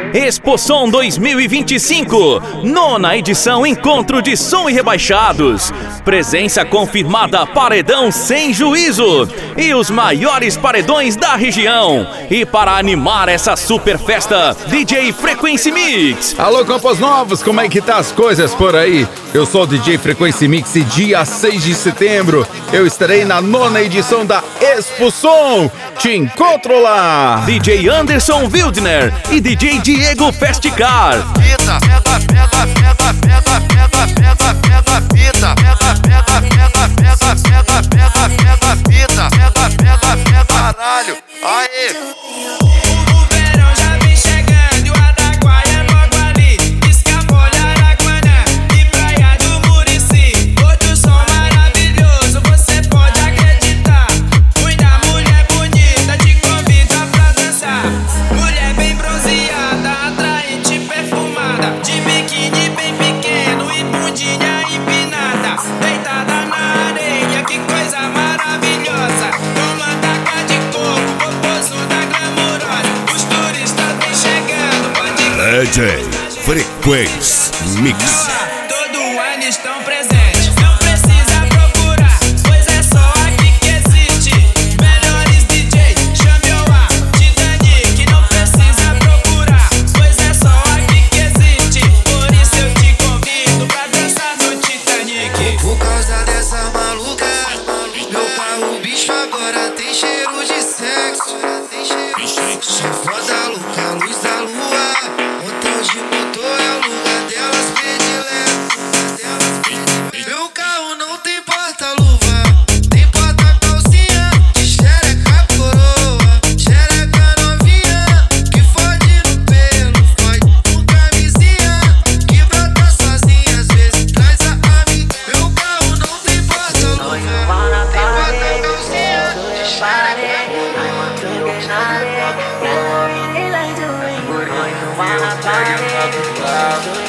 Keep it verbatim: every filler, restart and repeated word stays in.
Exposom dois mil e vinte e cinco, nona edição Encontro de Som e Rebaixados. Presença confirmada Paredão Sem Juízo e os maiores paredões da região. E para animar essa super festa, D J Frequency Mix. Alô, Campos Novos, como é que tá as coisas por aí? Eu sou o D J Frequency Mix e dia seis de setembro eu estarei na nona edição da Exposom. Te encontro lá! D J Anderson Wildner e D J Diego Festcar. Caralho, aê! D J Frequency Mix. Todo ano estão presentes, não precisa procurar, pois é só aqui que existe. Melhores D J, chame o A, Titanic, não precisa procurar, pois é só aqui que existe. Por isso eu te convido pra dançar no Titanic. Por causa dessa maluca, meu carro, o bicho agora tem cheiro de sexo. Só foda louca, luz da lua. De motor é o lugar delas predileto. Meu carro não tem porta-luva, tem porta-calcinha, de xereca coroa, xereca novinha, que fode no pelo, fode com camisinha, que brota sozinha, às vezes traz a amiga. Meu carro não tem porta-luva, tem porta-calcinha, de xereca coroa.